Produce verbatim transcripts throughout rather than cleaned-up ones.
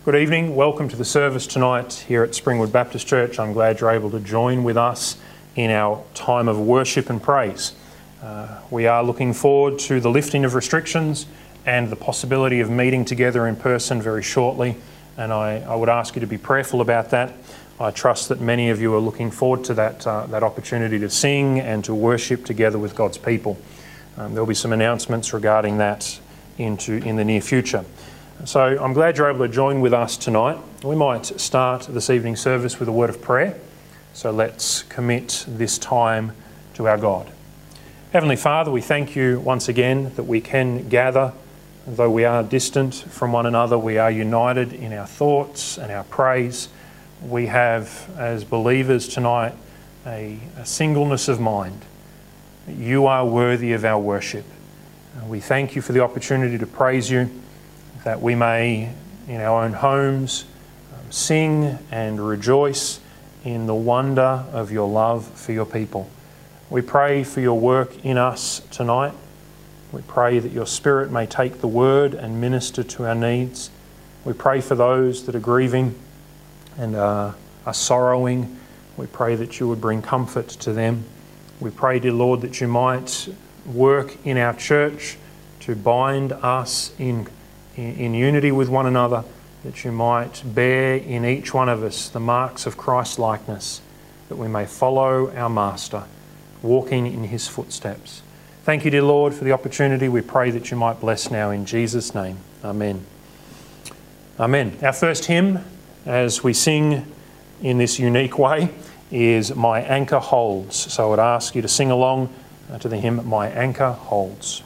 Good evening. Welcome to the service tonight here at Springwood Baptist Church. I'm glad you're able to join with us in our time of worship and praise. Uh, we are looking forward to the lifting of restrictions and the possibility of meeting together in person very shortly, and I, I would ask you to be prayerful about that. I trust that many of you are looking forward to that, uh, that opportunity to sing and to worship together with God's people. Um, there'll be some announcements regarding that into in the near future. So I'm glad you're able to join with us tonight. We might start this evening's service with a word of prayer. So let's commit this time to our God. Heavenly Father, we thank you once again that we can gather. Though we are distant from one another, we are united in our thoughts and our praise. We have, as believers tonight, a, a singleness of mind. You are worthy of our worship. We thank you for the opportunity to praise you, that we may, in our own homes, um, sing and rejoice in the wonder of your love for your people. We pray for your work in us tonight. We pray that your Spirit may take the word and minister to our needs. We pray for those that are grieving and uh, are sorrowing. We pray that you would bring comfort to them. We pray, dear Lord, that you might work in our church to bind us in, in, in unity with one another, that you might bear in each one of us the marks of Christ's likeness, that we may follow our Master, walking in his footsteps. Thank you, dear Lord, for the opportunity. We pray that you might bless now in Jesus' name. Amen. Amen. Our first hymn, as we sing in this unique way, is My Anchor Holds. So I would ask you to sing along to the hymn, My Anchor Holds.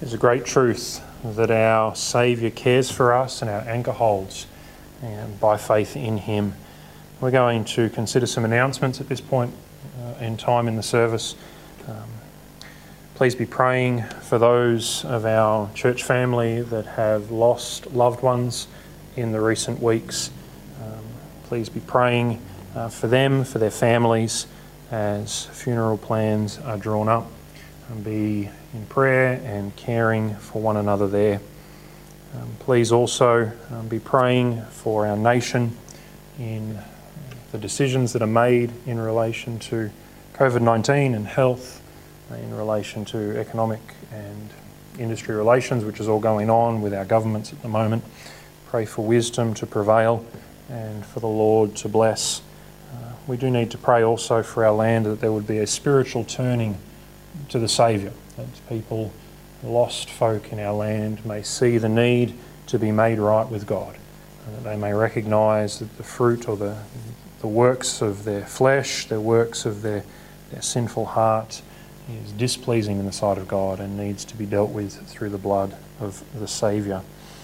It's a great truth that our Saviour cares for us and our anchor holds and by faith in Him. We're going to consider some announcements at this point uh, in time in the service. Um, please be praying for those of our church family that have lost loved ones in the recent weeks. Um, please be praying uh, for them, for their families, as funeral plans are drawn up. And be in prayer and caring for one another there. Um, please also um, be praying for our nation in the decisions that are made in relation to COVID nineteen and health, in relation to economic and industry relations, which is all going on with our governments at the moment. Pray for wisdom to prevail and for the Lord to bless. Uh, we do need to pray also for our land, that there would be a spiritual turning to the Saviour, that people, lost folk in our land, may see the need to be made right with God, and that they may recognise that the fruit or the, the works of their flesh, their works of their, their sinful heart is displeasing in the sight of God and needs to be dealt with through the blood of the Saviour.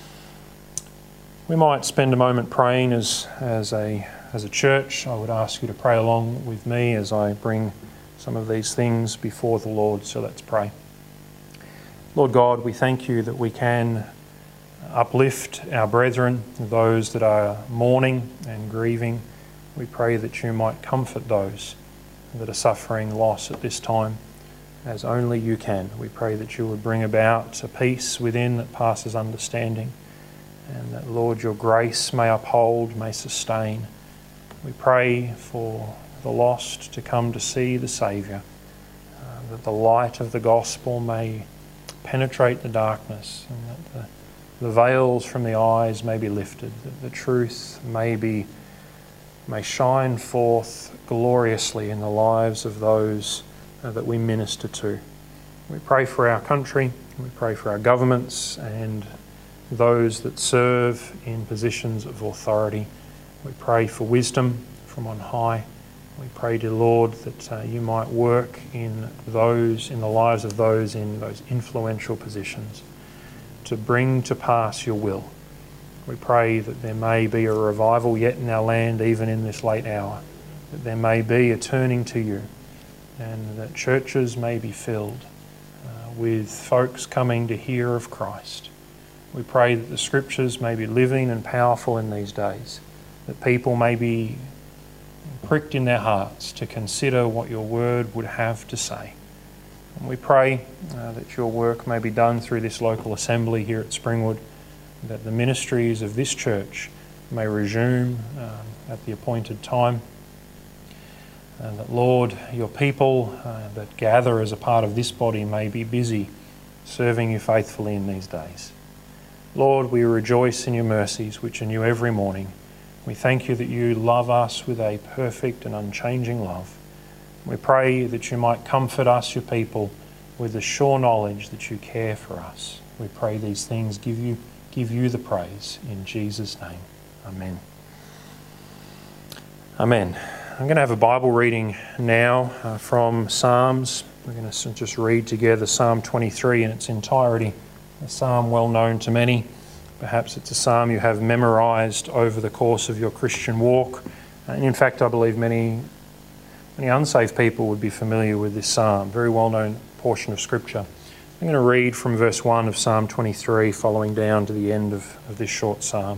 We might spend a moment praying as, as, a, as a church. I would ask you to pray along with me as I bring some of these things before the Lord. So let's pray. Lord God, we thank you that we can uplift our brethren, those that are mourning and grieving. We pray that you might comfort those that are suffering loss at this time, as only you can. We pray that you would bring about a peace within that passes understanding, and that, Lord, your grace may uphold, may sustain. We pray for the lost to come to see the Saviour, uh, that the light of the gospel may penetrate the darkness, and that the, the veils from the eyes may be lifted, that the truth may be may shine forth gloriously in the lives of those uh, that we minister to. We pray for our country, we pray for our governments and those that serve in positions of authority. We pray for wisdom from on high. We pray, dear Lord, that uh, you might work in those, in the lives of those in those influential positions to bring to pass your will. We pray that there may be a revival yet in our land, even in this late hour, that there may be a turning to you, and that churches may be filled uh, with folks coming to hear of Christ. We pray that the Scriptures may be living and powerful in these days, that people may be pricked in their hearts to consider what your word would have to say. And we pray uh, that your work may be done through this local assembly here at Springwood, that the ministries of this church may resume um, at the appointed time, and that, Lord, your people uh, that gather as a part of this body may be busy serving you faithfully in these days. Lord, we rejoice in your mercies, which are new every morning. We thank you that you love us with a perfect and unchanging love. We pray that you might comfort us, your people, with the sure knowledge that you care for us. We pray these things, give you, give you the praise. In Jesus' name, amen. Amen. I'm going to have a Bible reading now uh, from Psalms. We're going to just read together Psalm twenty-three in its entirety, a psalm well known to many. Perhaps it's a psalm you have memorised over the course of your Christian walk. And in fact, I believe many, many unsaved people would be familiar with this psalm, very well-known portion of Scripture. I'm going to read from verse one of Psalm twenty-three, following down to the end of, of this short psalm.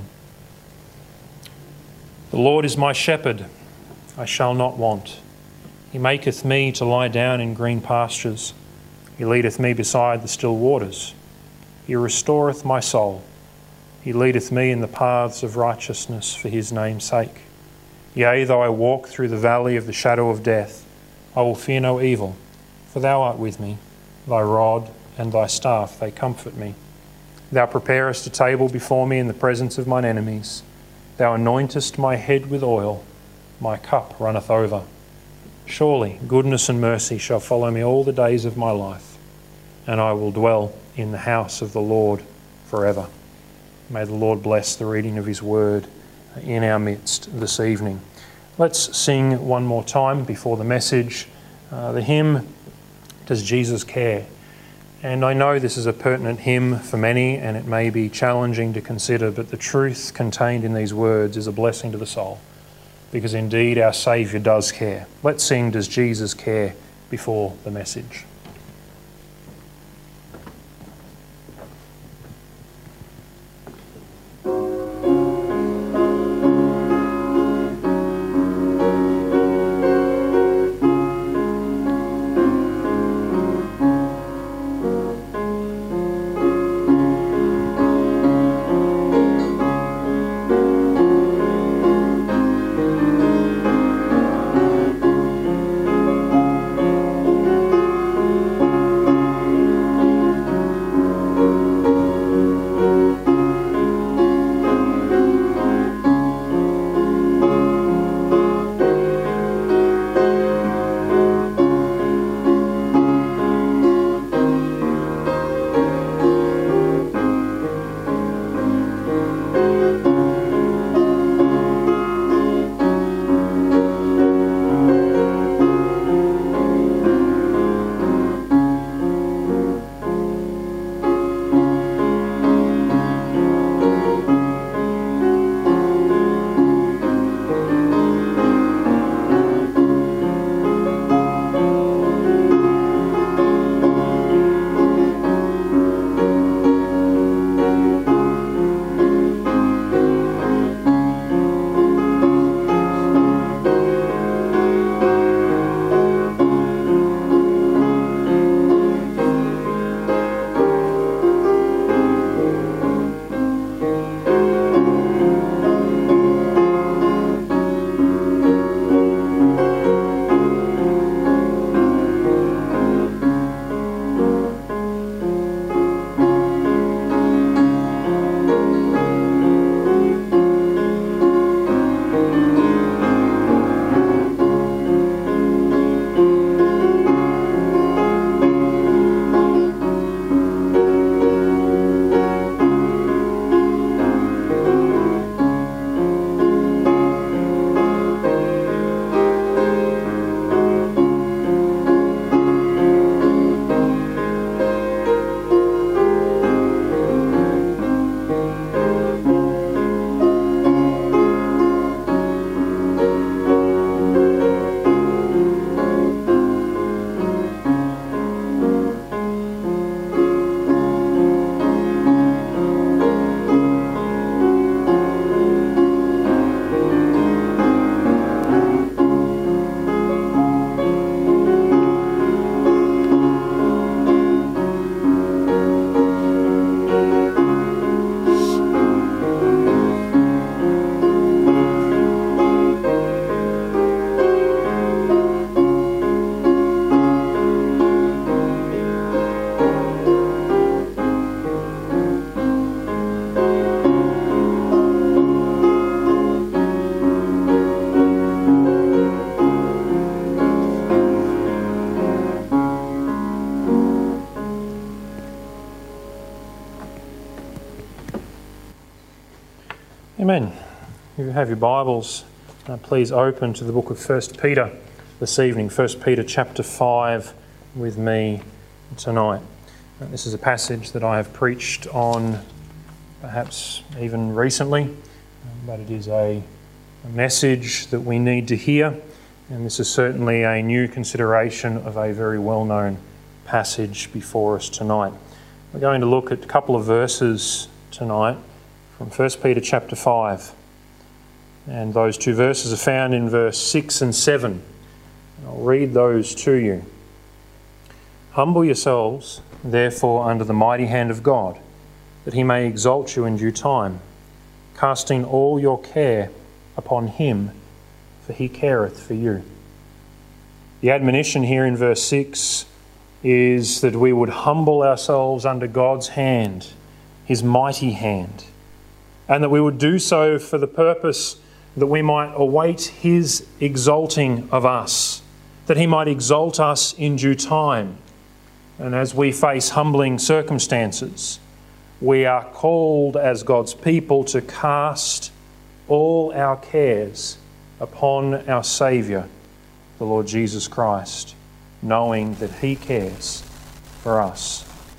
The Lord is my shepherd, I shall not want. He maketh me to lie down in green pastures. He leadeth me beside the still waters. He restoreth my soul. He leadeth me in the paths of righteousness for his name's sake. Yea, though I walk through the valley of the shadow of death, I will fear no evil, for thou art with me. Thy rod and thy staff, they comfort me. Thou preparest a table before me in the presence of mine enemies. Thou anointest my head with oil. My cup runneth over. Surely goodness and mercy shall follow me all the days of my life, and I will dwell in the house of the Lord forever. May the Lord bless the reading of his word in our midst this evening. Let's sing one more time before the message, uh, the hymn, Does Jesus Care? And I know this is a pertinent hymn for many, and it may be challenging to consider, but the truth contained in these words is a blessing to the soul, because indeed our Saviour does care. Let's sing Does Jesus Care before the message. Amen. If you have your Bibles, uh, please open to the book of First Peter this evening. First Peter chapter five with me tonight. Uh, this is a passage that I have preached on perhaps even recently, um, but it is a, a message that we need to hear, and this is certainly a new consideration of a very well-known passage before us tonight. We're going to look at a couple of verses tonight from First Peter chapter five. And those two verses are found in verse six and seven. I'll read those to you. Humble yourselves, therefore, under the mighty hand of God, that he may exalt you in due time, casting all your care upon him, for he careth for you. The admonition here in verse six is that we would humble ourselves under God's hand, his mighty hand, and that we would do so for the purpose that we might await his exalting of us, that he might exalt us in due time. And as we face humbling circumstances, we are called as God's people to cast all our cares upon our Saviour, the Lord Jesus Christ, knowing that he cares for us.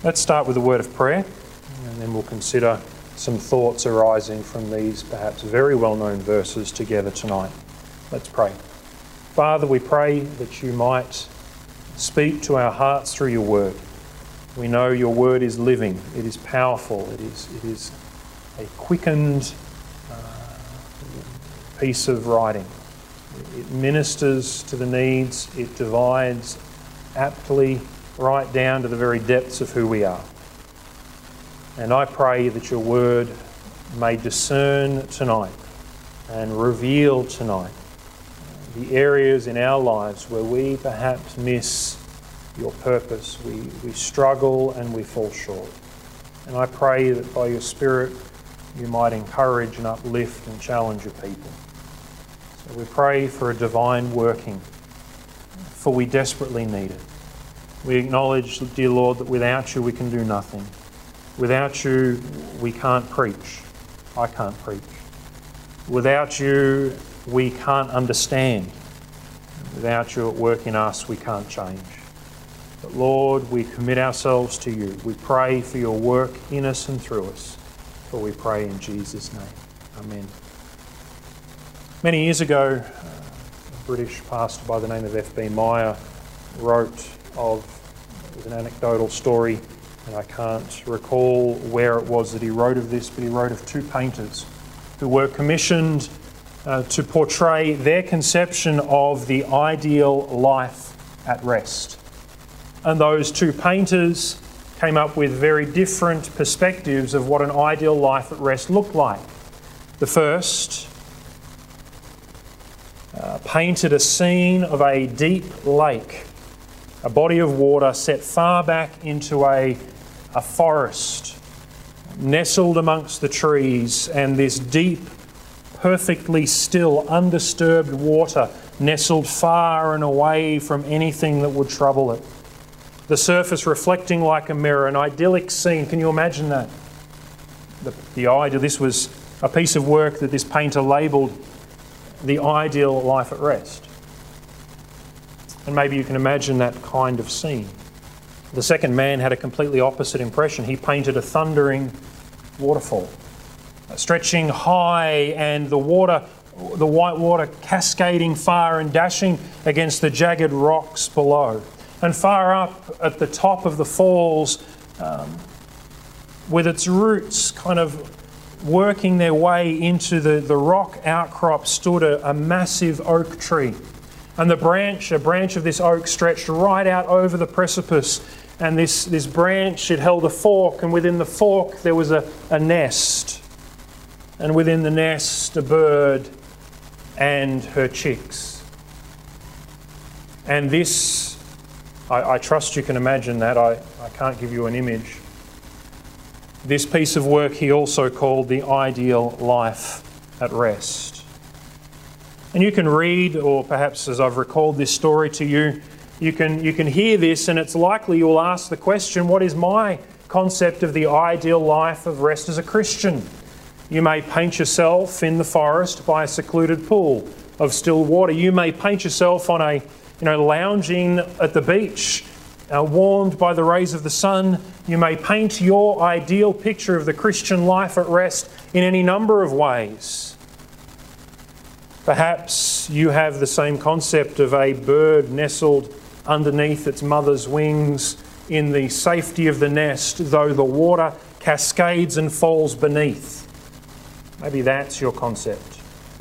Let's start with a word of prayer, and then we'll consider some thoughts arising from these perhaps very well-known verses together tonight. Let's pray. Father, we pray that you might speak to our hearts through your word. We know your word is living, it is powerful, it is, it is a quickened uh, piece of writing. It ministers to the needs, it divides aptly right down to the very depths of who we are. And I pray that your word may discern tonight and reveal tonight the areas in our lives where we perhaps miss your purpose. We, we struggle and we fall short. And I pray that by your Spirit you might encourage and uplift and challenge your people. So we pray for a divine working, for we desperately need it. We acknowledge, dear Lord, that without you we can do nothing. Without you we can't preach. I can't preach. Without you we can't understand. Without you at work in us we can't change. But Lord, we commit ourselves to you. We pray for your work in us and through us. For we pray in Jesus' name. Amen. Many years ago, a British pastor by the name of F B Meyer wrote of, it was an anecdotal story, and I can't recall where it was that he wrote of this, but he wrote of two painters who were commissioned uh, to portray their conception of the ideal life at rest. And those two painters came up with very different perspectives of what an ideal life at rest looked like. The first uh, painted a scene of a deep lake, a body of water set far back into a, a forest, nestled amongst the trees, and this deep, perfectly still, undisturbed water nestled far and away from anything that would trouble it. The surface reflecting like a mirror, an idyllic scene. Can you imagine that? The, the ideal, this was a piece of work that this painter labelled the ideal life at rest. And maybe you can imagine that kind of scene. The second man had a completely opposite impression. He painted a thundering waterfall, stretching high, and the water, the white water cascading far and dashing against the jagged rocks below. And far up at the top of the falls, um, with its roots kind of working their way into the, the rock outcrop, stood a, a massive oak tree. And the branch, a branch of this oak stretched right out over the precipice. And this, this branch, it held a fork, and within the fork there was a, a nest. And within the nest, a bird and her chicks. And this, I, I trust you can imagine that. I, I can't give you an image. This piece of work he also called the ideal life at rest. And you can read, or perhaps as I've recalled this story to you, you can, you can hear this, and it's likely you'll ask the question, what is my concept of the ideal life of rest as a Christian? You may paint yourself in the forest by a secluded pool of still water. You may paint yourself on a, you know, lounging at the beach, uh, warmed by the rays of the sun. You may paint your ideal picture of the Christian life at rest in any number of ways. Perhaps you have the same concept of a bird nestled underneath its mother's wings in the safety of the nest, though the water cascades and falls beneath. Maybe that's your concept.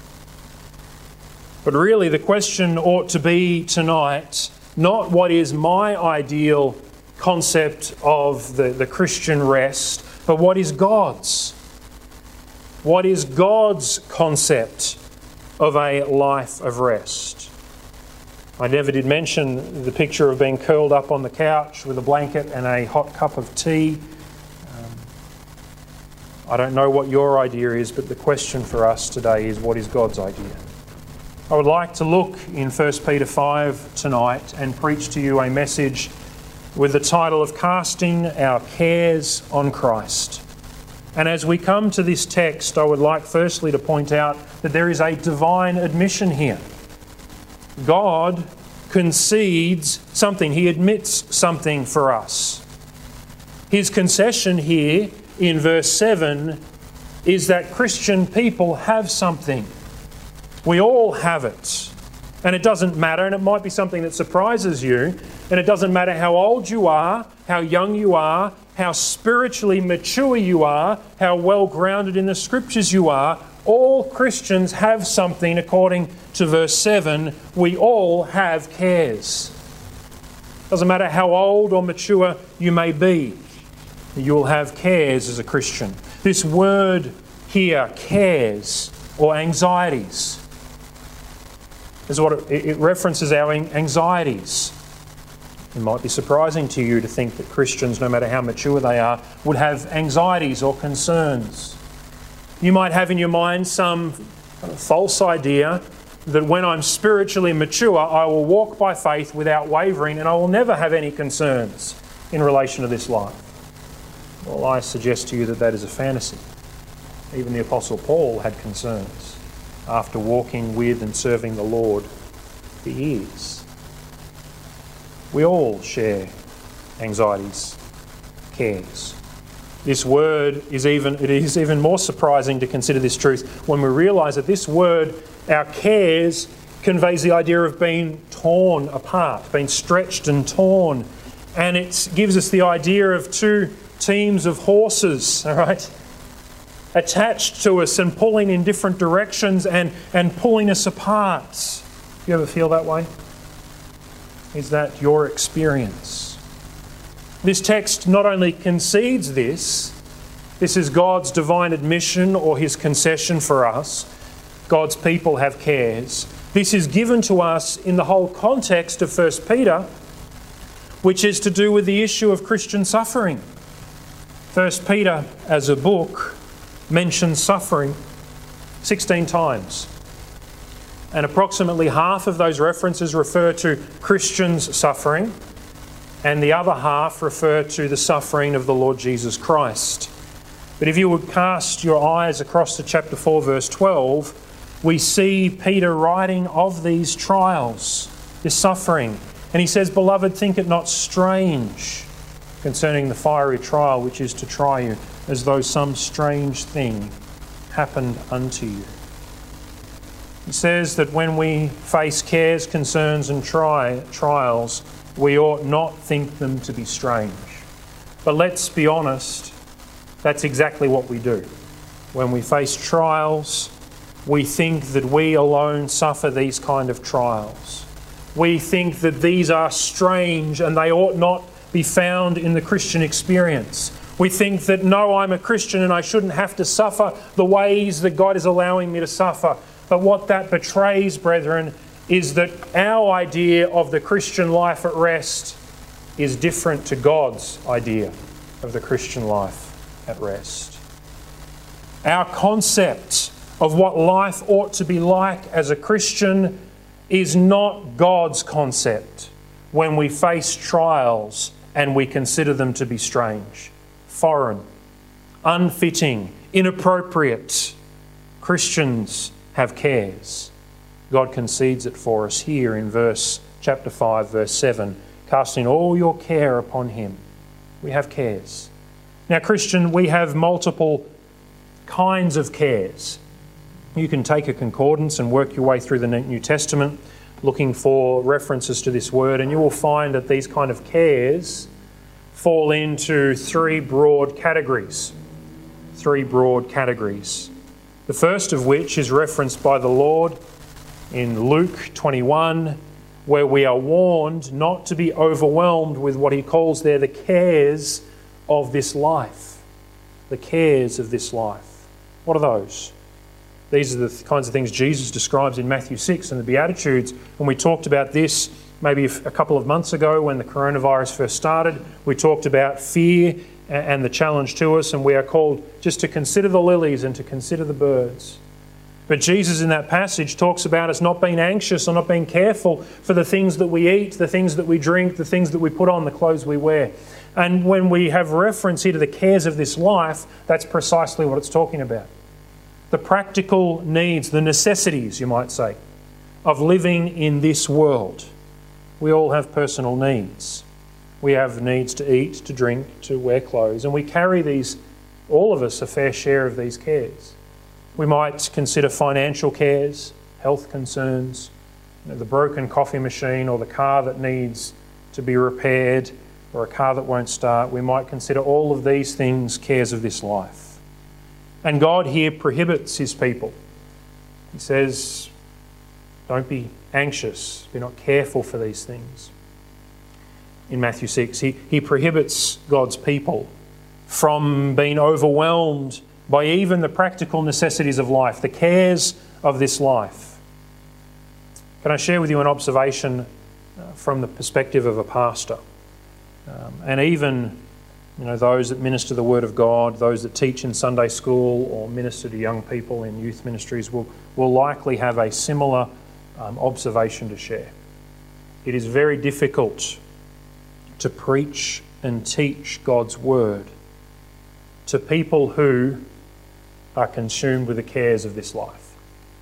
But really the question ought to be tonight, not what is my ideal concept of the, the Christian rest, but what is God's? What is God's concept of a life of rest? I never did mention the picture of being curled up on the couch with a blanket and a hot cup of tea. Um, I don't know what your idea is, but the question for us today is, what is God's idea? I would like to look in First Peter five tonight and preach to you a message with the title of Casting Our Cares on Christ. And as we come to this text, I would like firstly to point out that there is a divine admission here. God concedes something. He admits something for us. His concession here in verse seven is that Christian people have something. We all have it. And it doesn't matter, and it might be something that surprises you, and it doesn't matter how old you are, how young you are, how spiritually mature you are, how well grounded in the Scriptures you are. All Christians have something, according to verse seven. We all have cares. Doesn't matter how old or mature you may be, you'll have cares as a Christian. This word here, cares or anxieties, is what it, it references our anxieties. It might be surprising to you to think that Christians, no matter how mature they are, would have anxieties or concerns. You might have in your mind some false idea that when I'm spiritually mature, I will walk by faith without wavering and I will never have any concerns in relation to this life. Well, I suggest to you that that is a fantasy. Even the Apostle Paul had concerns after walking with and serving the Lord for years. We all share anxieties, cares. This word is even, it is even more surprising to consider this truth when we realise that this word, our cares, conveys the idea of being torn apart, being stretched and torn. And it gives us the idea of two teams of horses, all right, attached to us and pulling in different directions and, and pulling us apart. You ever feel that way? Is that your experience? This text not only concedes this, this is God's divine admission or His concession for us. God's people have cares. This is given to us in the whole context of First Peter, which is to do with the issue of Christian suffering. First Peter, as a book, mentions suffering sixteen times. And approximately half of those references refer to Christians' suffering, and the other half refer to the suffering of the Lord Jesus Christ. But if you would cast your eyes across to chapter four, verse twelve, we see Peter writing of these trials, this suffering. And he says, "Beloved, think it not strange concerning the fiery trial which is to try you, as though some strange thing happened unto you." He says that when we face cares, concerns and try, trials, we ought not think them to be strange. But let's be honest, that's exactly what we do. When we face trials, we think that we alone suffer these kind of trials. We think that these are strange and they ought not be found in the Christian experience. We think that, no, I'm a Christian and I shouldn't have to suffer the ways that God is allowing me to suffer. But what that betrays, brethren, is that our idea of the Christian life at rest is different to God's idea of the Christian life at rest. Our concept of what life ought to be like as a Christian is not God's concept when we face trials and we consider them to be strange, foreign, unfitting, inappropriate. Christians have cares. God concedes it for us here in verse chapter five, verse seven, casting all your care upon Him. We have cares. Now, Christian, we have multiple kinds of cares. You can take a concordance and work your way through the New Testament looking for references to this word, and you will find that these kind of cares fall into three broad categories. Three broad categories. The first of which is referenced by the Lord in Luke twenty-one, where we are warned not to be overwhelmed with what He calls there the cares of this life. The cares of this life. What are those? These are the kinds of things Jesus describes in Matthew six and the Beatitudes. When we talked about this maybe a couple of months ago when the coronavirus first started, we talked about fear and the challenge to us, and we are called just to consider the lilies and to consider the birds. But Jesus in that passage talks about us not being anxious or not being careful for the things that we eat, the things that we drink, the things that we put on, the clothes we wear. And when we have reference here to the cares of this life, that's precisely what it's talking about. The practical needs, the necessities, you might say, of living in this world. We all have personal needs. We have needs to eat, to drink, to wear clothes, and we carry these, all of us, a fair share of these cares. We might consider financial cares, health concerns, you know, the broken coffee machine or the car that needs to be repaired or a car that won't start. We might consider all of these things cares of this life. And God here prohibits his people. He says, don't be anxious, be not careful for these things. In Matthew six, he, he prohibits God's people from being overwhelmed by even the practical necessities of life, the cares of this life. Can I share with you an observation uh, from the perspective of a pastor? Um, and even you know, those that minister the Word of God, those that teach in Sunday school or minister to young people in youth ministries will, will likely have a similar um, observation to share. It is very difficult to preach and teach God's Word to people who are consumed with the cares of this life.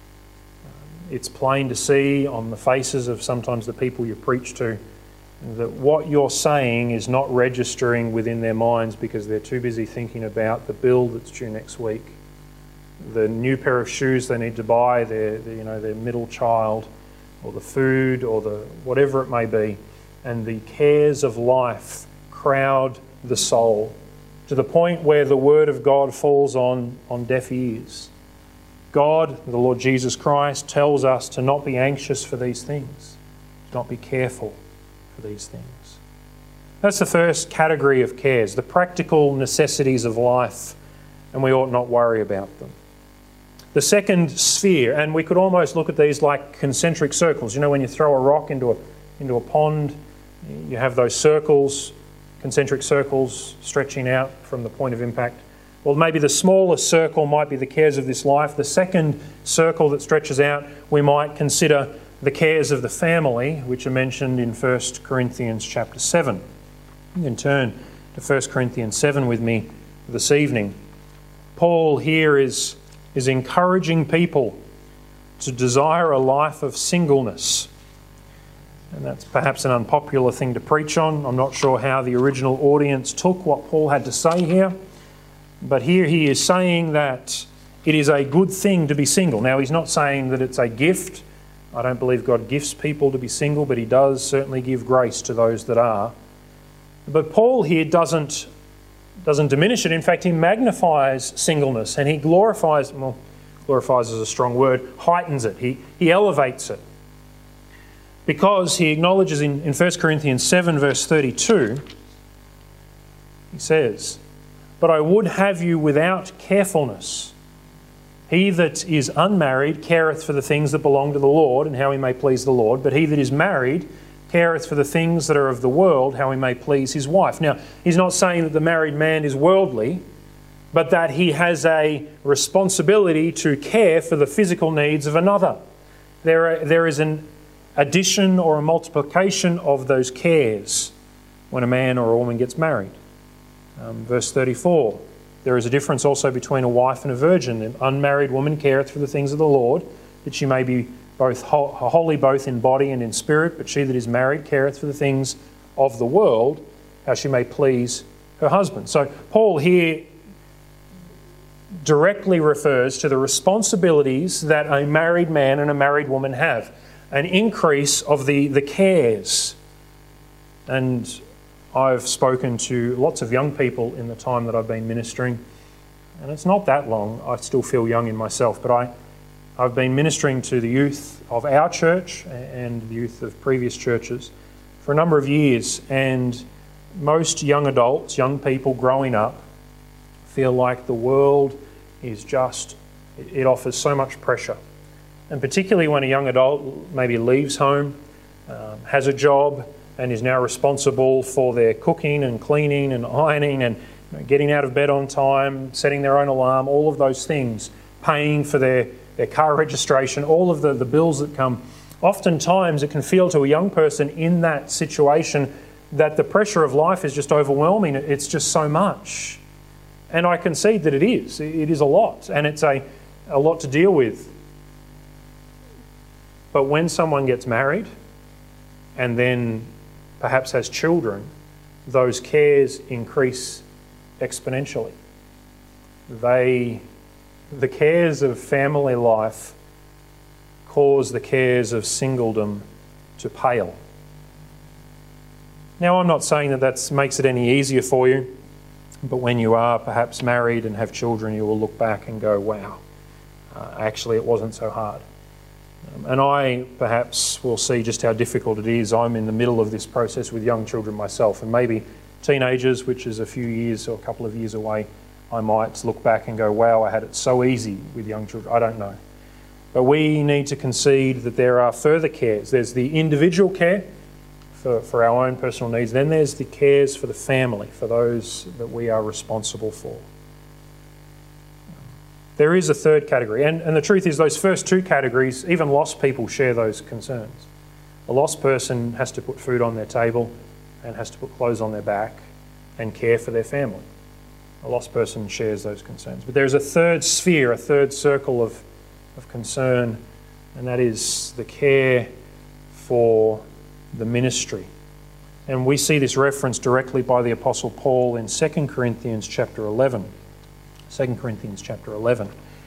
It's plain to see on the faces of sometimes the people you preach to that what you're saying is not registering within their minds because they're too busy thinking about the bill that's due next week, the new pair of shoes they need to buy, their, their you know their middle child, or the food, or the whatever it may be, and the cares of life crowd the soul to the point where the Word of God falls on, on deaf ears. God, the Lord Jesus Christ, tells us to not be anxious for these things, to not be careful for these things. That's the first category of cares, the practical necessities of life, and we ought not worry about them. The second sphere, and we could almost look at these like concentric circles. You know, when you throw a rock into a, into a pond, you have those circles, concentric circles stretching out from the point of impact. Well, maybe the smaller circle might be the cares of this life. The second circle that stretches out, we might consider the cares of the family, which are mentioned in First Corinthians chapter seven. You can turn to First Corinthians seven with me this evening. Paul here is, is encouraging people to desire a life of singleness. And that's perhaps an unpopular thing to preach on. I'm not sure how the original audience took what Paul had to say here. But here he is saying that it is a good thing to be single. Now, he's not saying that it's a gift. I don't believe God gifts people to be single, but he does certainly give grace to those that are. But Paul here doesn't, doesn't diminish it. In fact, he magnifies singleness and he glorifies, well, glorifies is a strong word, heightens it. He, he elevates it. Because he acknowledges in, in First Corinthians seven verse thirty-two, he says, "But I would have you without carefulness. He that is unmarried careth for the things that belong to the Lord, and how he may please the Lord. But he that is married careth for the things that are of the world, how he may please his wife." Now, he's not saying that the married man is worldly, but that he has a responsibility to care for the physical needs of another. There, are, there is an addition or a multiplication of those cares when a man or a woman gets married. Um, verse thirty-four, there is a difference also between a wife and a virgin. An unmarried woman careth for the things of the Lord, that she may be both ho- holy both in body and in spirit, but she that is married careth for the things of the world, how she may please her husband. So Paul here directly refers to the responsibilities that a married man and a married woman have. An increase of the, the cares. And I've spoken to lots of young people in the time that I've been ministering, and it's not that long. I still feel young in myself, but I, I've been ministering to the youth of our church and the youth of previous churches for a number of years, and most young adults, young people growing up, feel like the world is just, it offers so much pressure. And particularly when a young adult maybe leaves home, um, has a job, and is now responsible for their cooking and cleaning and ironing and you know, getting out of bed on time, setting their own alarm, all of those things, paying for their, their car registration, all of the, the bills that come. Oftentimes it can feel to a young person in that situation that the pressure of life is just overwhelming. It's just so much. And I concede that it is. It is a lot, and it's a, a lot to deal with. But when someone gets married and then perhaps has children, those cares increase exponentially. They, the cares of family life cause the cares of singledom to pale. Now, I'm not saying that that makes it any easier for you, but when you are perhaps married and have children, you will look back and go, wow, uh, actually it wasn't so hard. Um, and I perhaps will see just how difficult it is. I'm in the middle of this process with young children myself, and maybe teenagers, which is a few years or a couple of years away, I might look back and go, wow, I had it so easy with young children. I don't know. But we need to concede that there are further cares. There's the individual care for, for our own personal needs. Then there's the cares for the family, for those that we are responsible for. There is a third category. And, and the truth is, those first two categories, even lost people share those concerns. A lost person has to put food on their table and has to put clothes on their back and care for their family. A lost person shares those concerns. But there's a third sphere, a third circle of, of concern, and that is the care for the ministry. And we see this referenced directly by the Apostle Paul in Second Corinthians chapter eleven. Second Corinthians chapter eleven.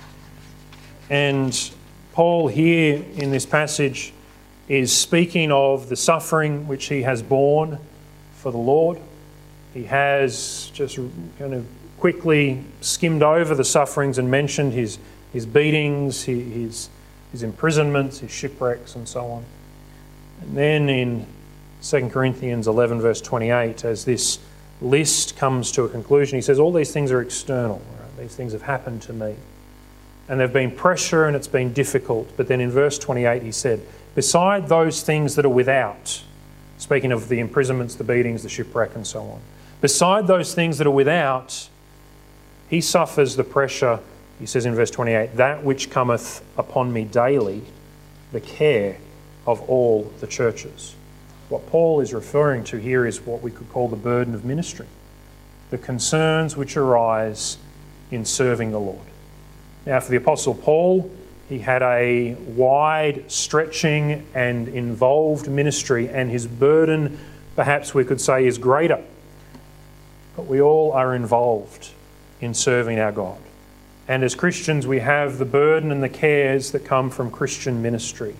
And Paul here in this passage is speaking of the suffering which he has borne for the Lord. He has just kind of quickly skimmed over the sufferings and mentioned his, his beatings, his, his imprisonments, his shipwrecks and so on. And then in Second Corinthians eleven verse twenty-eight, as this list comes to a conclusion, he says all these things are external. Right? These things have happened to me. And there have been pressure and it's been difficult. But then in verse twenty-eight he said, beside those things that are without, speaking of the imprisonments, the beatings, the shipwreck and so on, beside those things that are without, he suffers the pressure, he says in verse twenty-eight, that which cometh upon me daily, the care of all the churches. What Paul is referring to here is what we could call the burden of ministry, the concerns which arise in serving the Lord. Now, for the Apostle Paul, he had a wide, stretching and involved ministry, and his burden, perhaps we could say, is greater. But we all are involved in serving our God. And as Christians, we have the burden and the cares that come from Christian ministry.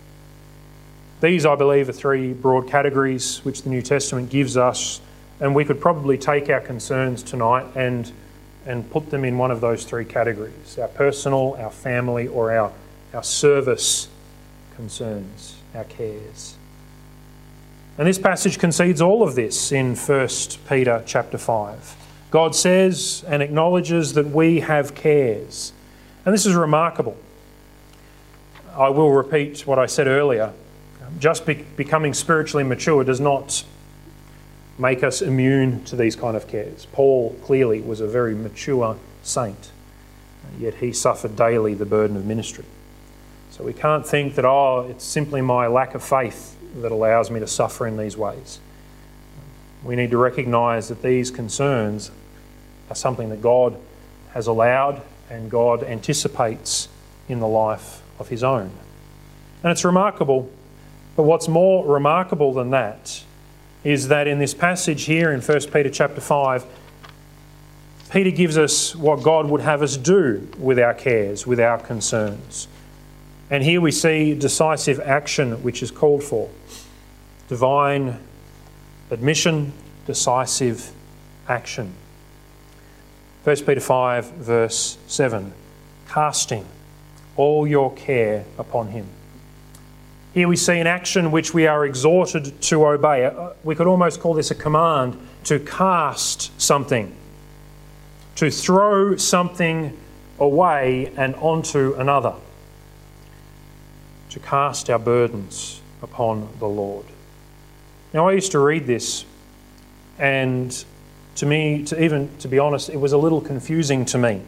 These, I believe, are three broad categories which the New Testament gives us, and we could probably take our concerns tonight and, and put them in one of those three categories: our personal, our family, or our, our service concerns, our cares. And this passage concedes all of this in First Peter chapter five. God says and acknowledges that we have cares. And this is remarkable. I will repeat what I said earlier. Just be- becoming spiritually mature does not make us immune to these kind of cares. Paul clearly was a very mature saint, yet he suffered daily the burden of ministry. So we can't think that, oh, it's simply my lack of faith that allows me to suffer in these ways. We need to recognise that these concerns are something that God has allowed and God anticipates in the life of his own. And it's remarkable. But what's more remarkable than that is that in this passage here in First Peter chapter five, Peter gives us what God would have us do with our cares, with our concerns. And here we see decisive action which is called for. Divine admission, decisive action. First Peter five verse seven, casting all your care upon him. Here we see an action which we are exhorted to obey. We could almost call this a command to cast something, to throw something away and onto another, to cast our burdens upon the Lord. Now, I used to read this, and to me, to even to be honest, it was a little confusing to me,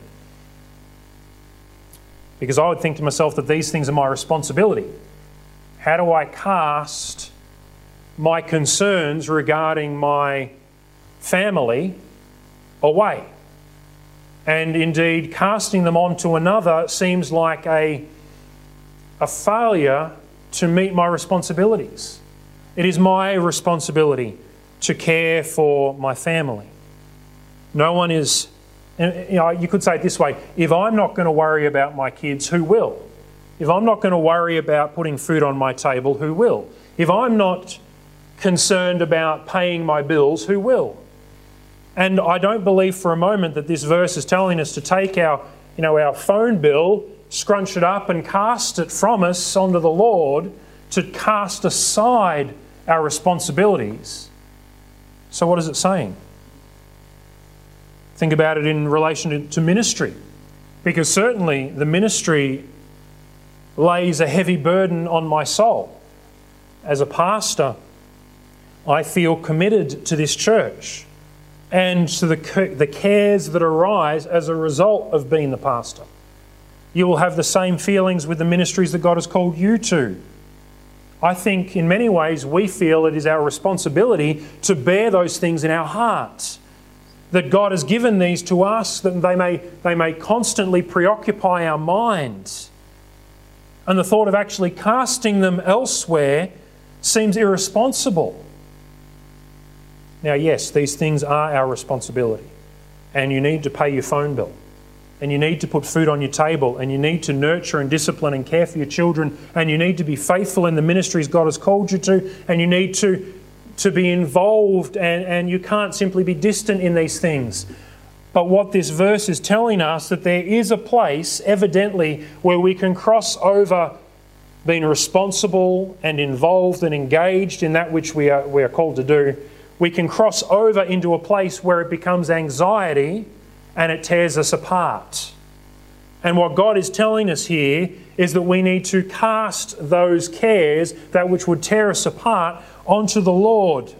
because I would think to myself that these things are my responsibility. How do I cast my concerns regarding my family away? And indeed, casting them onto another seems like a, a failure to meet my responsibilities. It is my responsibility to care for my family. No one is, and you know, you could say it this way, if I'm not going to worry about my kids, who will? If I'm not going to worry about putting food on my table, who will? If I'm not concerned about paying my bills, who will? And I don't believe for a moment that this verse is telling us to take our, you know, our phone bill, scrunch it up and cast it from us onto the Lord, to cast aside our responsibilities. So what is it saying? Think about it in relation to, to ministry. Because certainly the ministry lays a heavy burden on my soul. As a pastor, I feel committed to this church and to the, the cares that arise as a result of being the pastor. You will have the same feelings with the ministries that God has called you to. I think in many ways we feel it is our responsibility to bear those things in our hearts. That God has given these to us, that they may, they may constantly preoccupy our minds. And the thought of actually casting them elsewhere seems irresponsible. Now, yes, these things are our responsibility. And you need to pay your phone bill. And you need to put food on your table. And you need to nurture and discipline and care for your children. And you need to be faithful in the ministries God has called you to. And you need to, to be involved. And, and you can't simply be distant in these things. But what this verse is telling us, that there is a place, evidently, where we can cross over being responsible and involved and engaged in that which we are, we are called to do. We can cross over into a place where it becomes anxiety and it tears us apart. And what God is telling us here is that we need to cast those cares, that which would tear us apart, onto the Lord.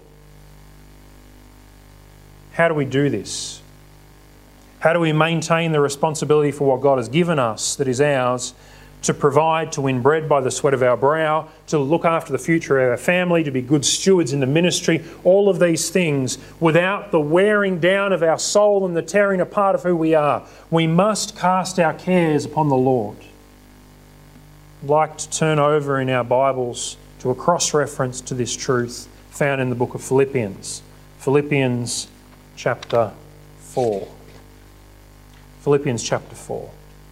How do we do this? How do we maintain the responsibility for what God has given us, that is ours, to provide, to win bread by the sweat of our brow, to look after the future of our family, to be good stewards in the ministry, all of these things without the wearing down of our soul and the tearing apart of who we are? We must cast our cares upon the Lord. I'd like to turn over in our Bibles to a cross-reference to this truth found in the book of Philippians. Philippians chapter four. Philippians chapter four.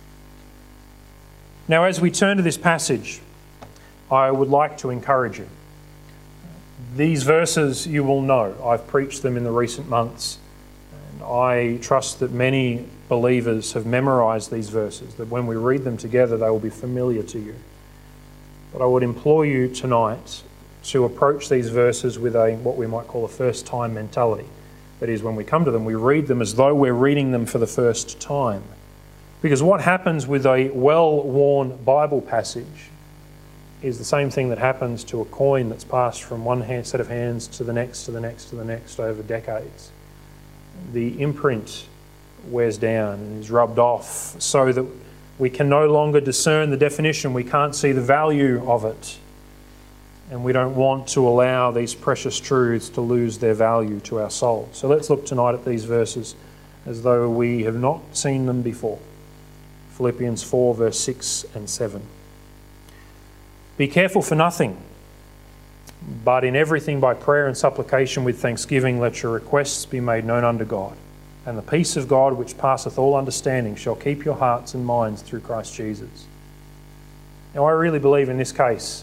Now, as we turn to this passage, I would like to encourage you. These verses you will know. I've preached them in the recent months. And I trust that many believers have memorised these verses, that when we read them together they will be familiar to you. But I would implore you tonight to approach these verses with a what we might call a first-time mentality. That is, when we come to them, we read them as though we're reading them for the first time. Because what happens with a well-worn Bible passage is the same thing that happens to a coin that's passed from one hand, set of hands to the next, to the next, to the next over decades. The imprint wears down and is rubbed off so that we can no longer discern the definition. We can't see the value of it. And we don't want to allow these precious truths to lose their value to our soul. So let's look tonight at these verses as though we have not seen them before. Philippians four, verse six and seven. Be careful for nothing, but in everything by prayer and supplication with thanksgiving let your requests be made known unto God. And the peace of God, which passeth all understanding, shall keep your hearts and minds through Christ Jesus. Now, I really believe in this case,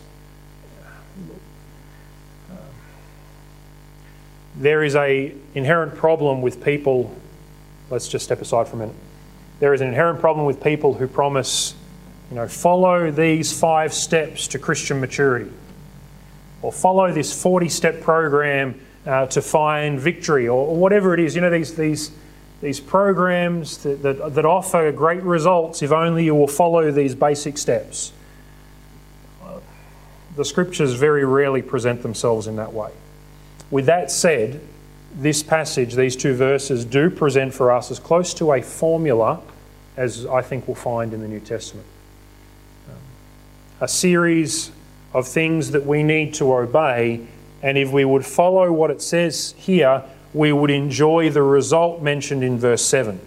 there is an inherent problem with people. Let's just step aside for a minute. There is an inherent problem with people who promise, you know, follow these five steps to Christian maturity, or follow this forty-step program uh, to find victory, or, or whatever it is. You know, these these these programs that, that that offer great results if only you will follow these basic steps. The Scriptures very rarely present themselves in that way. With that said, this passage, these two verses, do present for us as close to a formula as I think we'll find in the New Testament. Um, a series of things that we need to obey, and if we would follow what it says here, we would enjoy the result mentioned in verse seven.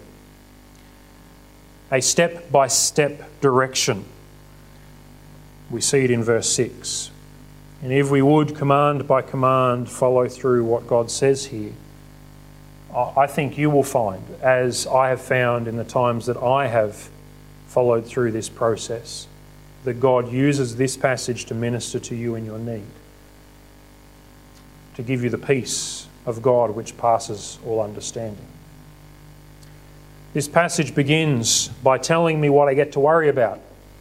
A step-by-step direction. We see it in verse six. And if we would, command by command, follow through what God says here, I think you will find, as I have found in the times that I have followed through this process, that God uses this passage to minister to you in your need, to give you the peace of God which passes all understanding. This passage begins by telling me what I get to worry about.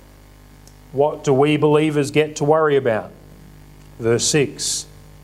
What do we believers get to worry about? Verse six,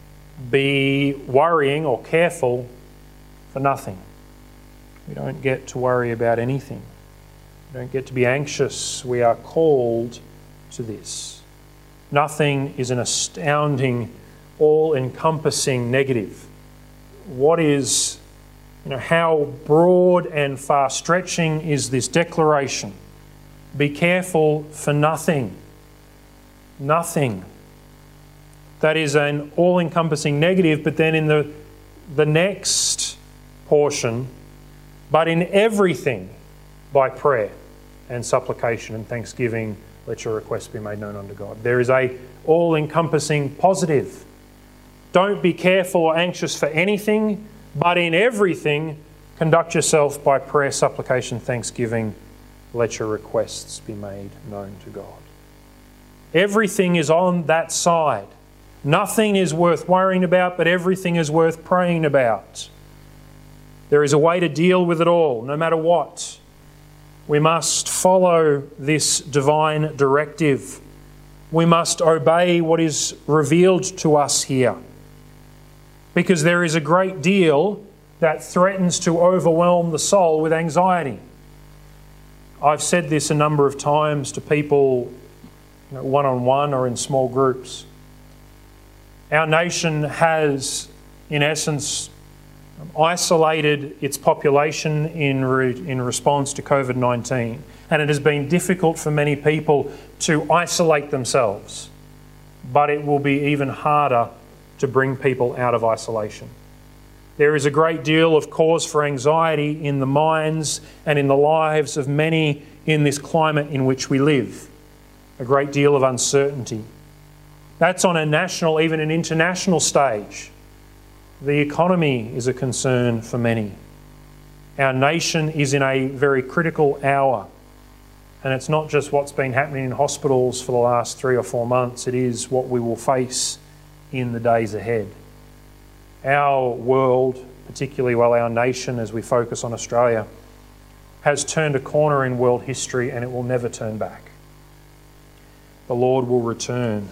be worrying or careful for nothing. We don't get to worry about anything. We don't get to be anxious. We are called to this. Nothing is an astounding, all-encompassing negative. What is, you know, how broad and far-stretching is this declaration? Be careful for nothing. Nothing. That is an all-encompassing negative, but then in the, the next portion, but in everything by prayer and supplication and thanksgiving, let your requests be made known unto God. There is a all-encompassing positive. Don't be careful or anxious for anything, but in everything, conduct yourself by prayer, supplication, thanksgiving, let your requests be made known to God. Everything is on that side. Nothing is worth worrying about, but everything is worth praying about. There is a way to deal with it all, no matter what. We must follow this divine directive. We must obey what is revealed to us here, because there is a great deal that threatens to overwhelm the soul with anxiety. I've said this a number of times to people, you know, one-on-one or in small groups. Our nation has, in essence, isolated its population in, re- in response to covid nineteen. And it has been difficult for many people to isolate themselves. But it will be even harder to bring people out of isolation. There is a great deal of cause for anxiety in the minds and in the lives of many in this climate in which we live. A great deal of uncertainty. That's on a national, even an international stage. The economy is a concern for many. Our nation is in a very critical hour. And it's not just what's been happening in hospitals for the last three or four months. It is what we will face in the days ahead. Our world, particularly well our nation as we focus on Australia, has turned a corner in world history and it will never turn back. The Lord will return,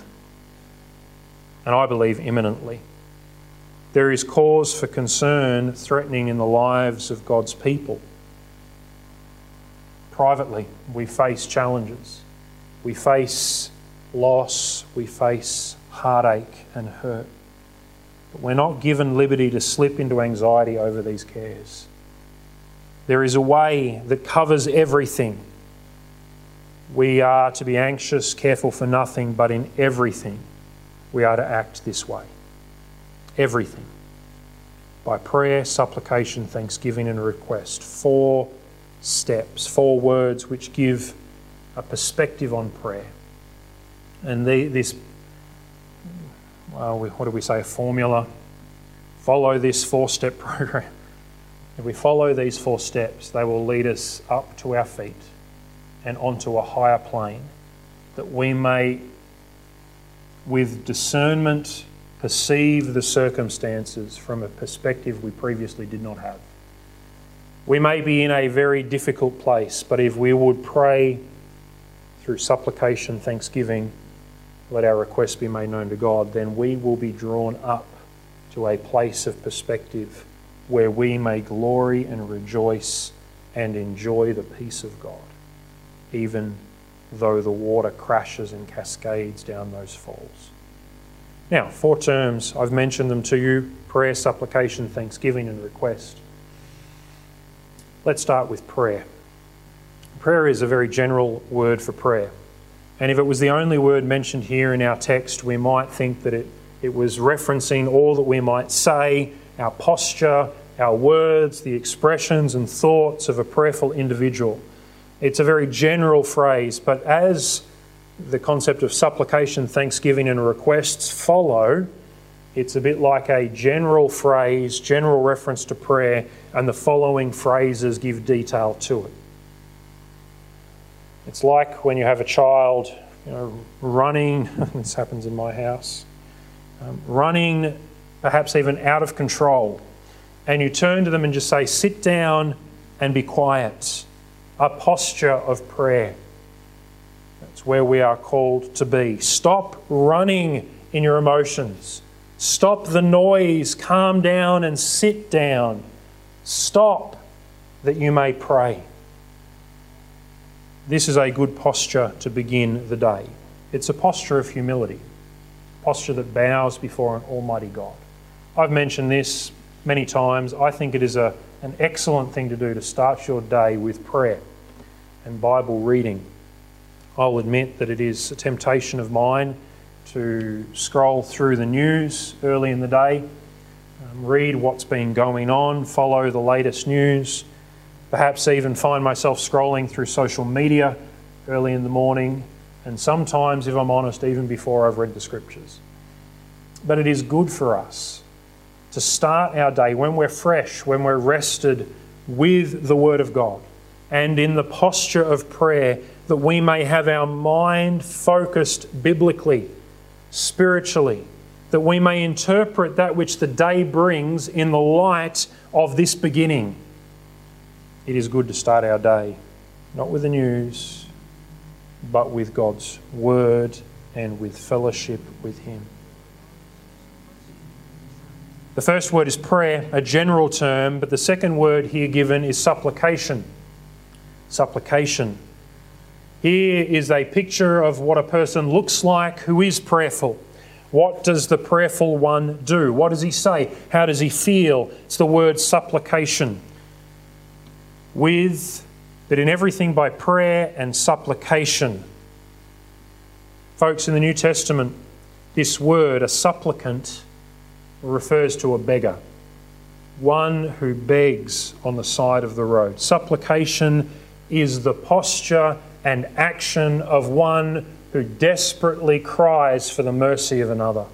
and I believe imminently. There is cause for concern threatening in the lives of God's people. Privately, we face challenges. We face loss. We face heartache and hurt. But we're not given liberty to slip into anxiety over these cares. There is a way that covers everything. We are to be anxious, careful for nothing, but in everything we are to act this way. Everything. By prayer, supplication, thanksgiving and request. Four steps, four words which give a perspective on prayer. And the, this, well, what do we say, a formula? Follow this four-step program. If we follow these four steps, they will lead us up to our feet and onto a higher plane, that we may, with discernment, perceive the circumstances from a perspective we previously did not have. We may be in a very difficult place, but if we would pray through supplication, thanksgiving, let our requests be made known to God, then we will be drawn up to a place of perspective where we may glory and rejoice and enjoy the peace of God, even though the water crashes and cascades down those falls. Now, four terms, I've mentioned them to you: prayer, supplication, thanksgiving and request. Let's start with prayer. Prayer is a very general word for prayer. And if it was the only word mentioned here in our text, we might think that it, it was referencing all that we might say, our posture, our words, the expressions and thoughts of a prayerful individual. It's a very general phrase, but as the concept of supplication, thanksgiving and requests follow, it's a bit like a general phrase, general reference to prayer, and the following phrases give detail to it. It's like when you have a child, you know, running, this happens in my house, um, running perhaps even out of control, and you turn to them and just say, sit down and be quiet. A posture of prayer. That's where we are called to be. Stop running in your emotions. Stop the noise, calm down and sit down. Stop that you may pray. This is a good posture to begin the day. It's a posture of humility, a posture that bows before an almighty God. I've mentioned this many times. I think it is a, an excellent thing to do to start your day with prayer and Bible reading. I'll admit that it is a temptation of mine to scroll through the news early in the day, um, read what's been going on, follow the latest news, perhaps even find myself scrolling through social media early in the morning, and sometimes, if I'm honest, even before I've read the Scriptures. But it is good for us to start our day when we're fresh, when we're rested with the Word of God and in the posture of prayer, that we may have our mind focused biblically, spiritually, that we may interpret that which the day brings in the light of this beginning. It is good to start our day, not with the news, but with God's Word and with fellowship with Him. The first word is prayer, a general term, but the second word here given is supplication. Supplication. Here is a picture of what a person looks like who is prayerful. What does the prayerful one do? What does he say? How does he feel? It's the word supplication. With, but in everything by prayer and supplication. Folks, in the New Testament, this word, a supplicant, refers to a beggar. One who begs on the side of the road. Supplication is the posture and action of one who desperately cries for the mercy of another.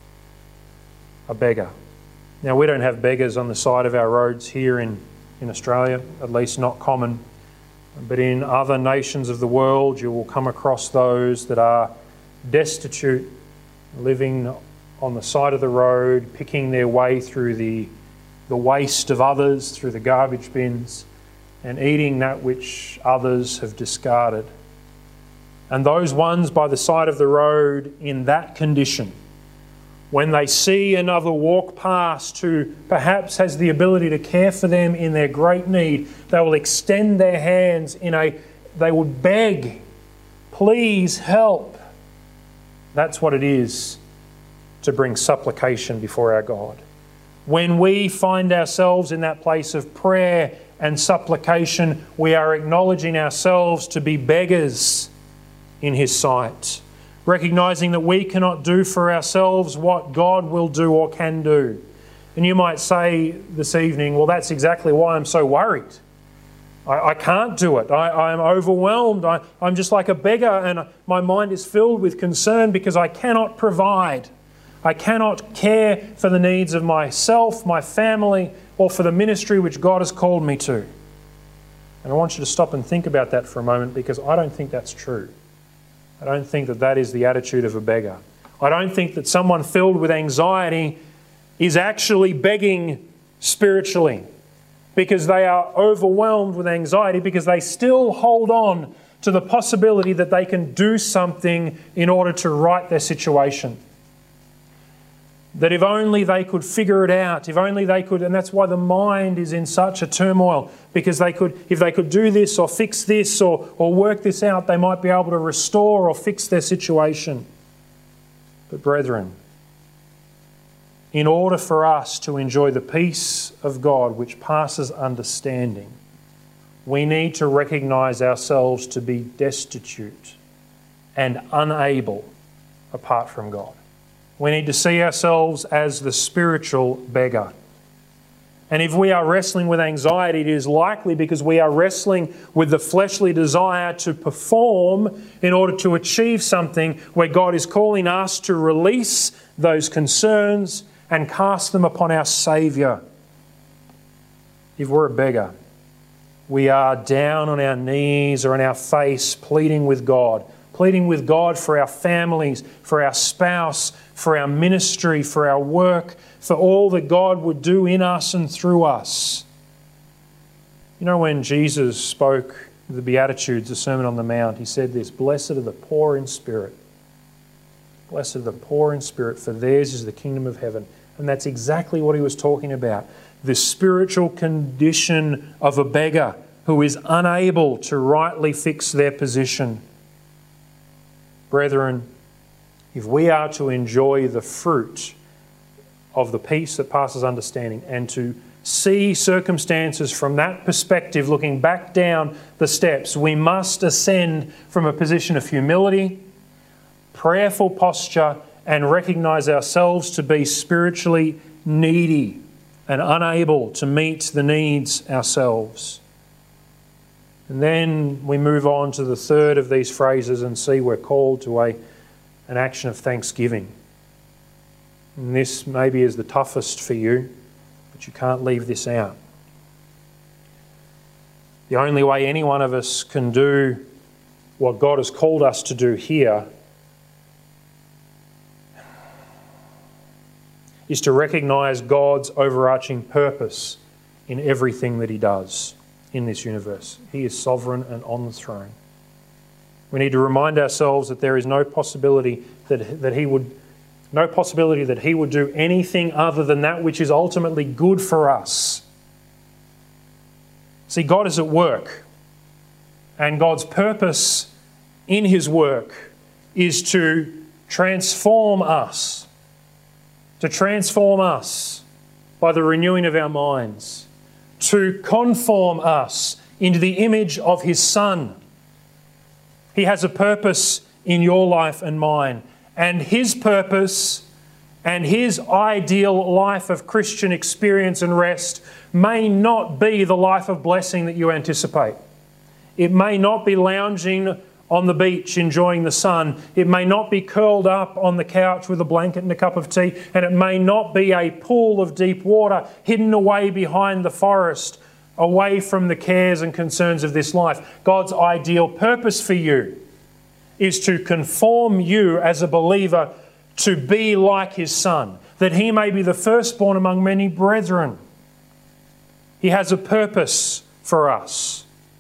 A beggar. Now, we don't have beggars on the side of our roads here in, in Australia, at least not common. But in other nations of the world, you will come across those that are destitute, living on the side of the road, picking their way through the, the waste of others, through the garbage bins, and eating that which others have discarded. And those ones by the side of the road in that condition, when they see another walk past who perhaps has the ability to care for them in their great need, they will extend their hands in a, they would beg, please help. That's what it is to bring supplication before our God. When we find ourselves in that place of prayer and supplication, we are acknowledging ourselves to be beggars in His sight, recognising that we cannot do for ourselves what God will do or can do. And you might say this evening, well, that's exactly why I'm so worried. I, I can't do it. I, I'm overwhelmed. I, I'm just like a beggar, and my mind is filled with concern because I cannot provide. I cannot care for the needs of myself, my family, or for the ministry which God has called me to. And I want you to stop and think about that for a moment, because I don't think that's true. I don't think that that is the attitude of a beggar. I don't think that someone filled with anxiety is actually begging spiritually, because they are overwhelmed with anxiety, because they still hold on to the possibility that they can do something in order to right their situation. That if only they could figure it out, if only they could, and that's why the mind is in such a turmoil, because they could, if they could do this or fix this or, or work this out, they might be able to restore or fix their situation. But brethren, in order for us to enjoy the peace of God which passes understanding, we need to recognise ourselves to be destitute and unable apart from God. We need to see ourselves as the spiritual beggar. And if we are wrestling with anxiety, it is likely because we are wrestling with the fleshly desire to perform in order to achieve something, where God is calling us to release those concerns and cast them upon our Saviour. If we're a beggar, we are down on our knees or on our face pleading with God, pleading with God for our families, for our spouse, for our ministry, for our work, for all that God would do in us and through us. You know, when Jesus spoke the Beatitudes, the Sermon on the Mount, He said this, "Blessed are the poor in spirit. Blessed are the poor in spirit, for theirs is the kingdom of heaven." And that's exactly what He was talking about. The spiritual condition of a beggar who is unable to rightly fix their position. Brethren, if we are to enjoy the fruit of the peace that passes understanding and to see circumstances from that perspective, looking back down the steps, we must ascend from a position of humility, prayerful posture, and recognise ourselves to be spiritually needy and unable to meet the needs ourselves. And then we move on to the third of these phrases and see we're called to a, an action of thanksgiving. And this maybe is the toughest for you, but you can't leave this out. The only way any one of us can do what God has called us to do here is to recognise God's overarching purpose in everything that He does in this universe. He is sovereign and on the throne. We need to remind ourselves that there is no possibility that, that He would no possibility that He would do anything other than that which is ultimately good for us. See, God is at work, and God's purpose in His work is to transform us, to transform us by the renewing of our minds, to conform us into the image of His Son. He has a purpose in your life and mine, and His purpose and His ideal life of Christian experience and rest may not be the life of blessing that you anticipate. It may not be lounging on the beach enjoying the sun. It may not be curled up on the couch with a blanket and a cup of tea. And it may not be a pool of deep water hidden away behind the forest, away from the cares and concerns of this life. God's ideal purpose for you is to conform you as a believer to be like His Son, that He may be the firstborn among many brethren. He has a purpose for us.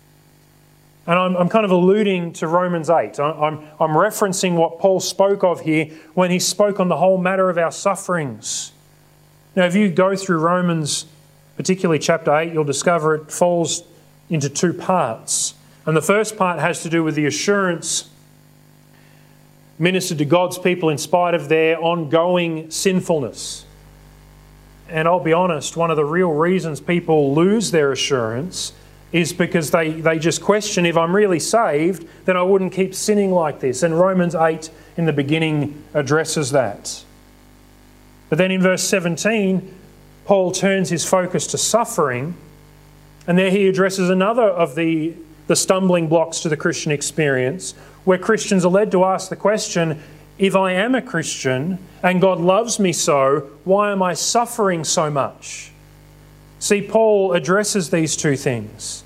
And I'm, I'm kind of alluding to Romans eight. I'm, I'm referencing what Paul spoke of here when he spoke on the whole matter of our sufferings. Now, if you go through Romans, particularly chapter eight, you'll discover it falls into two parts. And the first part has to do with the assurance ministered to God's people in spite of their ongoing sinfulness. And I'll be honest, one of the real reasons people lose their assurance is because they, they just question, if I'm really saved, then I wouldn't keep sinning like this. And Romans eight in the beginning addresses that. But then in verse seventeen, Paul turns his focus to suffering, and there he addresses another of the, the stumbling blocks to the Christian experience, where Christians are led to ask the question, if I am a Christian and God loves me so, why am I suffering so much? See, Paul addresses these two things.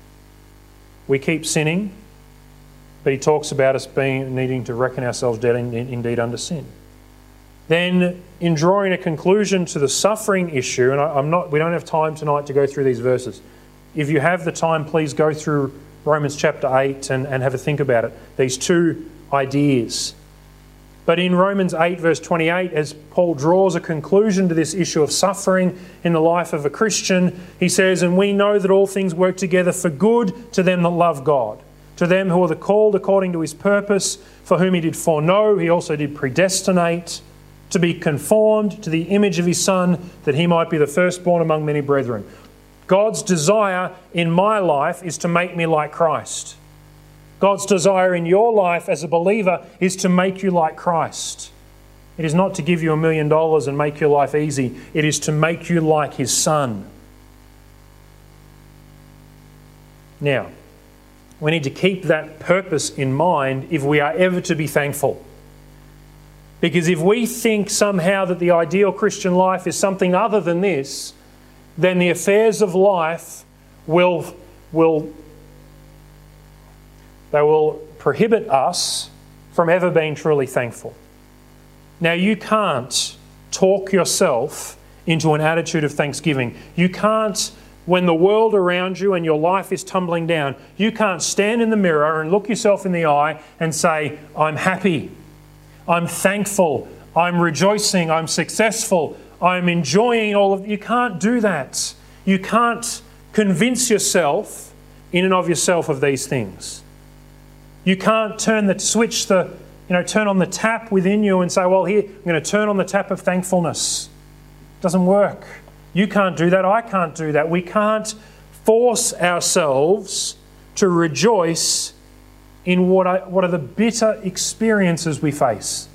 We keep sinning, but he talks about us being needing to reckon ourselves dead in, in, indeed under sin. Then, in drawing a conclusion to the suffering issue, and I, I'm not, we don't have time tonight to go through these verses. If you have the time, please go through Romans chapter eight and, and have a think about it. These two ideas. But in Romans eight verse twenty-eight, as Paul draws a conclusion to this issue of suffering in the life of a Christian, he says, "And we know that all things work together for good to them that love God, to them who are the called according to His purpose, for whom He did foreknow, He also did predestinate, to be conformed to the image of His Son, that He might be the firstborn among many brethren." God's desire in my life is to make me like Christ. God's desire in your life as a believer is to make you like Christ. It is not to give you a million dollars and make your life easy. It is to make you like His Son. Now, we need to keep that purpose in mind if we are ever to be thankful. Because if we think somehow that the ideal Christian life is something other than this, then the affairs of life will, will, they will prohibit us from ever being truly thankful. Now, you can't talk yourself into an attitude of thanksgiving. You can't, when the world around you and your life is tumbling down, you can't stand in the mirror and look yourself in the eye and say, I'm happy, I'm thankful, I'm rejoicing, I'm successful, I'm enjoying all of... You can't do that. You can't convince yourself in and of yourself of these things. You can't turn the switch, the you know, turn on the tap within you and say, well, here, I'm going to turn on the tap of thankfulness. It doesn't work. You can't do that. I can't do that. We can't force ourselves to rejoice in what are, what are the bitter experiences we face.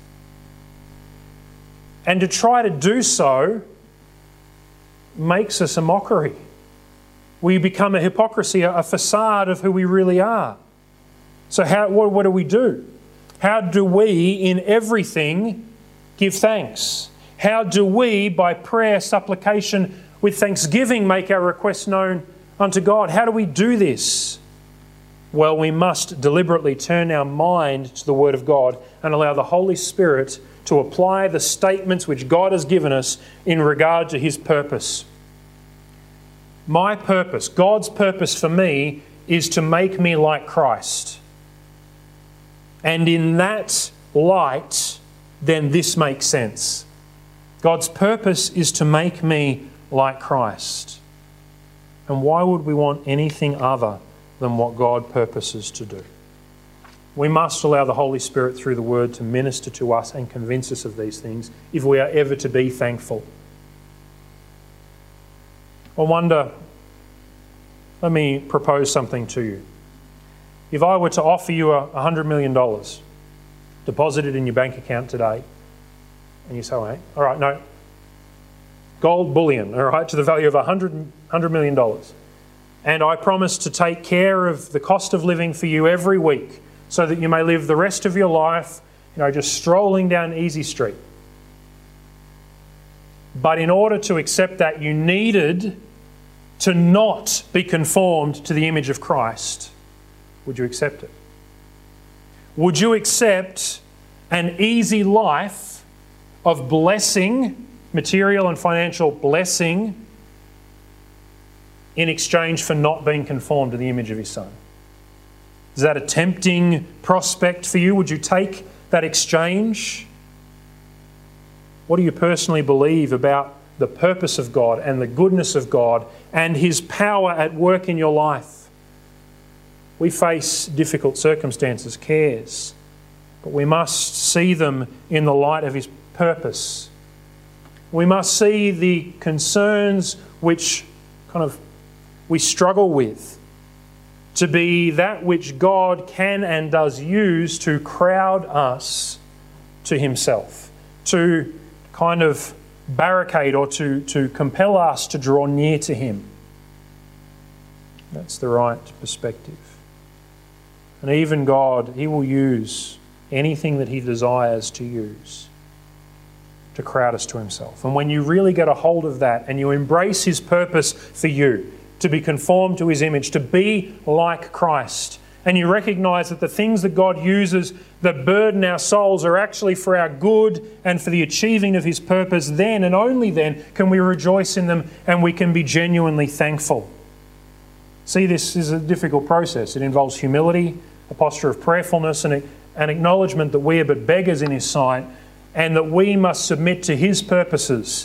And to try to do so makes us a mockery. We become a hypocrisy, a facade of who we really are. So how, what, what do we do? How do we, in everything, give thanks? How do we, by prayer, supplication, with thanksgiving, make our requests known unto God? How do we do this? Well, we must deliberately turn our mind to the Word of God and allow the Holy Spirit to apply the statements which God has given us in regard to His purpose. My purpose, God's purpose for me, is to make me like Christ. And in that light, then this makes sense. God's purpose is to make me like Christ. And why would we want anything other than what God purposes to do? We must allow the Holy Spirit through the Word to minister to us and convince us of these things if we are ever to be thankful. I wonder, let me propose something to you. If I were to offer you a one hundred million dollars deposited in your bank account today, and you say, all right, all right, no, gold bullion, all right, to the value of one hundred million dollars, and I promise to take care of the cost of living for you every week so that you may live the rest of your life, you know, just strolling down Easy Street. But in order to accept that, you needed to not be conformed to the image of Christ. Would you accept it? Would you accept an easy life of blessing, material and financial blessing, in exchange for not being conformed to the image of His Son? Is that a tempting prospect for you? Would you take that exchange? What do you personally believe about the purpose of God and the goodness of God and His power at work in your life? We face difficult circumstances, cares, but we must see them in the light of His purpose. We must see the concerns which kind of we struggle with to be that which God can and does use to crowd us to Himself, to kind of barricade or to, to compel us to draw near to Him. That's the right perspective. And even God, He will use anything that He desires to use to crowd us to Himself. And when you really get a hold of that and you embrace His purpose for you, to be conformed to His image, to be like Christ, and you recognise that the things that God uses that burden our souls are actually for our good and for the achieving of His purpose, then and only then can we rejoice in them and we can be genuinely thankful. See, this is a difficult process. It involves humility, a posture of prayerfulness, and an acknowledgement that we are but beggars in His sight and that we must submit to His purposes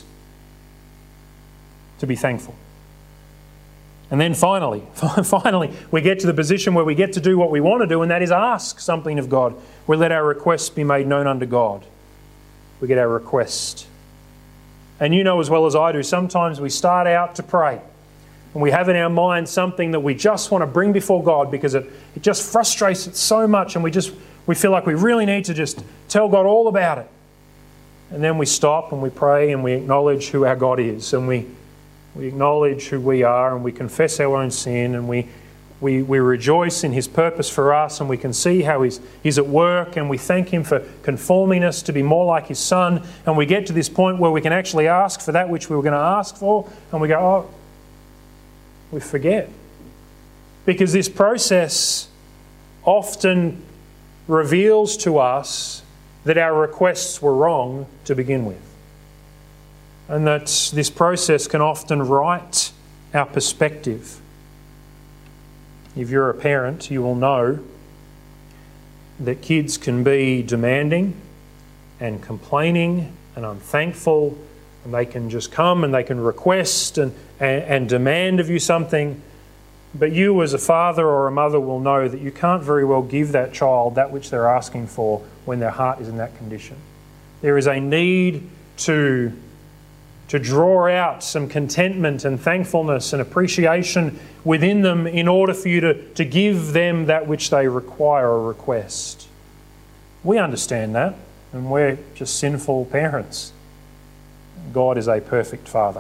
to be thankful. And then finally, finally, we get to the position where we get to do what we want to do, and that is ask something of God. We let our requests be made known unto God. We get our request. And you know as well as I do, sometimes we start out to pray and we have in our mind something that we just want to bring before God because it, it just frustrates us so much, and we just we feel like we really need to just tell God all about it. And then we stop and we pray and we acknowledge who our God is, and we We acknowledge who we are, and we confess our own sin, and we we, we rejoice in his purpose for us, and we can see how he's, he's at work, and we thank him for conforming us to be more like his Son, and we get to this point where we can actually ask for that which we were going to ask for, and we go, oh, we forget. Because this process often reveals to us that our requests were wrong to begin with. And that this process can often right our perspective. If you're a parent, you will know that kids can be demanding and complaining and unthankful, and they can just come and they can request and, and, and demand of you something. But you as a father or a mother will know that you can't very well give that child that which they're asking for when their heart is in that condition. There is a need to to draw out some contentment and thankfulness and appreciation within them in order for you to, to give them that which they require or request. We understand that, and we're just sinful parents. God is a perfect Father.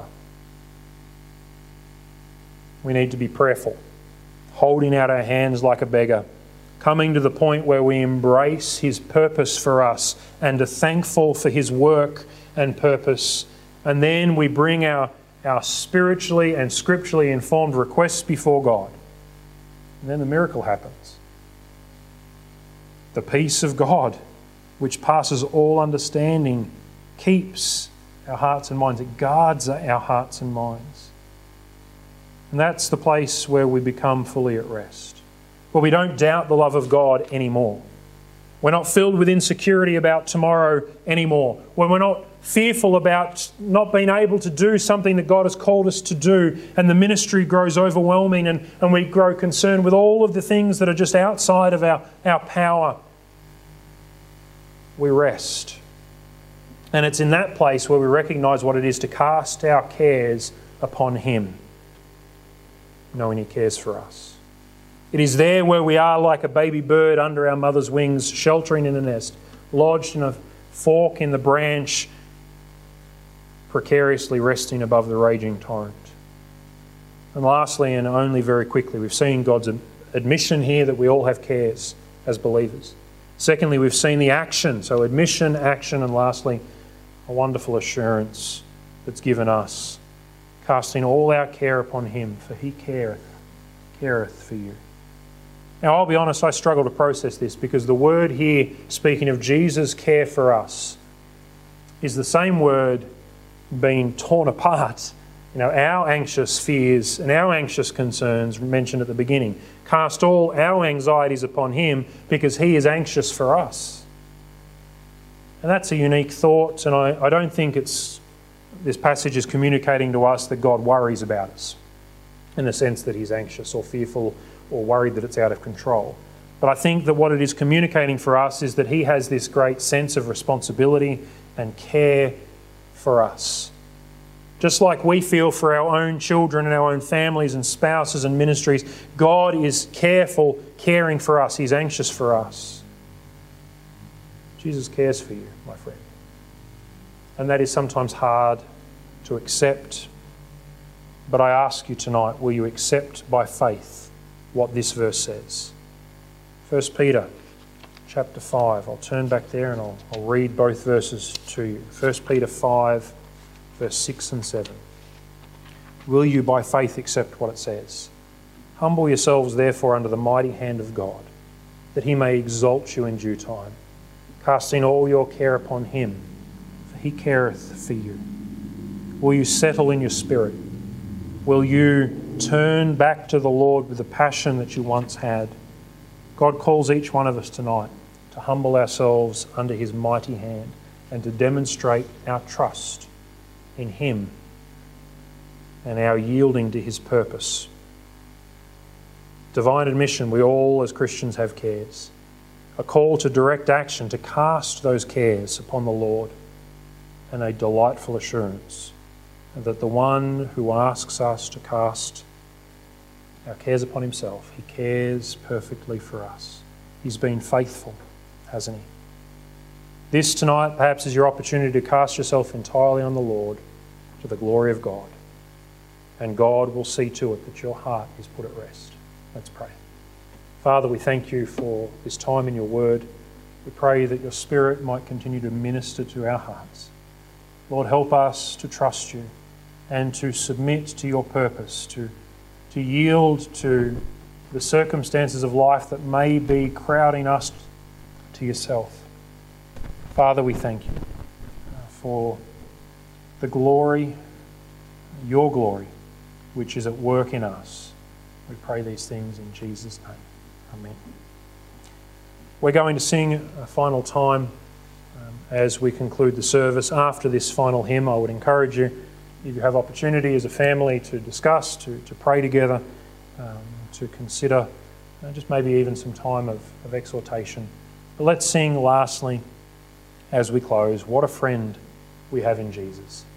We need to be prayerful, holding out our hands like a beggar, coming to the point where we embrace his purpose for us and are thankful for his work and purpose. And then we bring our, our spiritually and scripturally informed requests before God. And then the miracle happens. The peace of God, which passes all understanding, keeps our hearts and minds. It guards our hearts and minds. And that's the place where we become fully at rest, where we don't doubt the love of God anymore. We're not filled with insecurity about tomorrow anymore. When we're not fearful about not being able to do something that God has called us to do, and the ministry grows overwhelming, and, and we grow concerned with all of the things that are just outside of our, our power. We rest. And it's in that place where we recognise what it is to cast our cares upon him, knowing he cares for us. It is there where we are like a baby bird under our mother's wings, sheltering in a nest, lodged in a fork in the branch, precariously resting above the raging torrent. And lastly, and only very quickly, we've seen God's admission here that we all have cares as believers. Secondly, we've seen the action. So admission, action, and lastly, a wonderful assurance that's given us, casting all our care upon him, for he careth, careth for you. Now, I'll be honest, I struggle to process this, because the word here, speaking of Jesus' care for us, is the same word being torn apart. You know, our anxious fears and our anxious concerns mentioned at the beginning. Cast all our anxieties upon him, because he is anxious for us. And that's a unique thought, and I, I don't think it's this passage is communicating to us that God worries about us in the sense that he's anxious or fearful or worried that it's out of control. But I think that what it is communicating for us is that he has this great sense of responsibility and care for us. Just like we feel for our own children and our own families and spouses and ministries, God is careful, caring for us. He's anxious for us. Jesus cares for you, my friend. And that is sometimes hard to accept. But I ask you tonight, will you accept by faith what this verse says? First Peter chapter five. I'll turn back there and I'll, I'll read both verses to you. First Peter five, verse six and seven. Will you by faith accept what it says? Humble yourselves therefore under the mighty hand of God, that he may exalt you in due time, casting all your care upon him, for he careth for you. Will you settle in your spirit? Will you turn back to the Lord with the passion that you once had? God calls each one of us tonight to humble ourselves under his mighty hand and to demonstrate our trust in him and our yielding to his purpose. Divine admission, we all as Christians have cares. A call to direct action, to cast those cares upon the Lord, and a delightful assurance that the one who asks us to cast our cares upon himself, he cares perfectly for us. He's been faithful, hasn't he? This tonight perhaps is your opportunity to cast yourself entirely on the Lord to the glory of God. And God will see to it that your heart is put at rest. Let's pray. Father, we thank you for this time in your word. We pray that your Spirit might continue to minister to our hearts. Lord, help us to trust you and to submit to your purpose, to, to yield to the circumstances of life that may be crowding us to yourself. Father, we thank you for the glory, your glory, which is at work in us. We pray these things in Jesus' name. Amen. We're going to sing a final time um, as we conclude the service. After this final hymn, I would encourage you, if you have opportunity as a family, to discuss, to, to pray together, um, to consider uh, just maybe even some time of, of exhortation. But let's sing lastly, as we close, what a friend we have in Jesus.